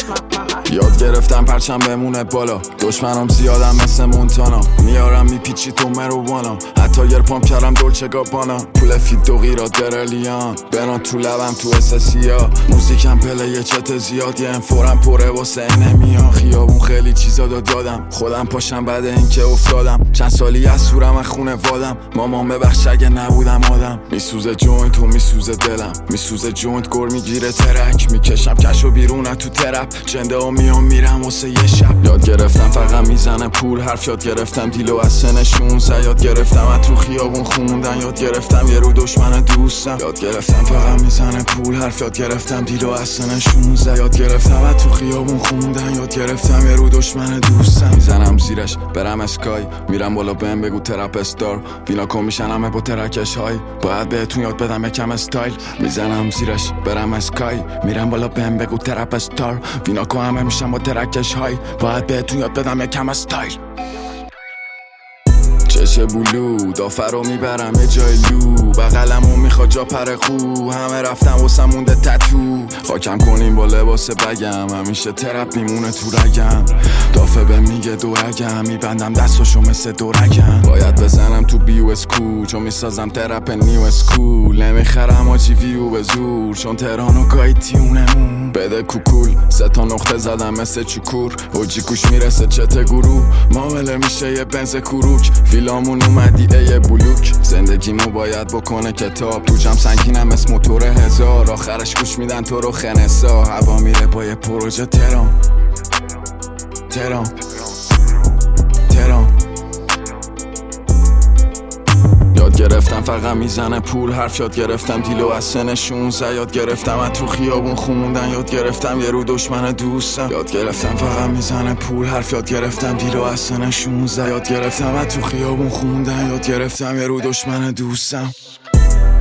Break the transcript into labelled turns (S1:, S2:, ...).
S1: یاد گرفتم پرچم بمونه بالا، دشمنم زیادم مثل مونتانا، میارم میپیچی تو مرووانا، حتی گر پامپ کردم دولچه گابانا، پول فیت و غیرات برلیان بران تو لبم تو اسسیا، موزیکم پله چت زیاد یه فورم پره واسه نمیان، خیابون خیلی چیزا داد یادم، خودم پاشم بعد اینکه افتادم، چند سالی از سورم از خونه وادم، مامان ببخش اگه نبودم آدم، میسوزه جوینت و میسوزه دلم، میسوزه جوینت گر میگیره ترک، میکشم کشو بیرونه تو ترپ، جنده و میام میرم واسه یه شب، یاد گرفتم فقط میزنه پول حرف، یاد گرفتم دیلو از سن 16، یاد گرفتم از تو خیابون خوندن، یاد گرفتم یه رو دشمن دوستم، یاد گرفتم فقط میزنه پول حرف، یاد گرفتم دیلو از سن 16، یاد گرفتم از تو خیابون خوندن، یاد گرفتم یه رو دشمن دوستم، میزنم زیرش برم اسکای، میرم بالا بهم بگو ترپ استار، وینا کن میشن همه با ترکش های، باید بهتون یاد بدم یکم استایل، میزنم زیرش برم اسکای، میرم بالا بهم بگو ترپ استار، وینا کن همه میشن با ترکش های، باید بهتون یاد بدم یکم استایل. چشه بلو دافر رو میبرم یه جای لو، بغلمو میخواد جا پر خو، همه رفتم واسه مونده تتو، خاکم کنیم با لباس بگم، همیشه ترپ میمونه تو رگم، دافه به میگه دورگم، میبندم دستاشو مثل دورگم، باید بزنم تو بیو اسکو، چون میسازم ترپ نیو اسکول، نمیخرم آجی ویو به زور، چون تهران و گاهی تیونمون، بده کوکول 3 تا نقطه زدم مثل چکور، اوجی کوش میرسه چته گروه، معامله میشه یه بنز کروک، فیلامون اومدی ای بلوک، زندگیمو باید بکنه کتاب، تو جم سنگینم اسم موتور 1000، آخرش گوش میدن تو رو خنسا، هوا میره با یه پروژه تهران تهران تهران، یاد گرفتم فقط میزنه پول حرف، یاد گرفتم دیلو از سن 16، یاد گرفتم از تو خیابون خوندن، یاد گرفتم یه رو دشمن دوستم، یاد گرفتم فقط میزنه پول حرف، یاد گرفتم دیلو از سن 16، یاد گرفتم از تو خیابون خوندن، یاد گرفتم یه رو دشمن دوستم.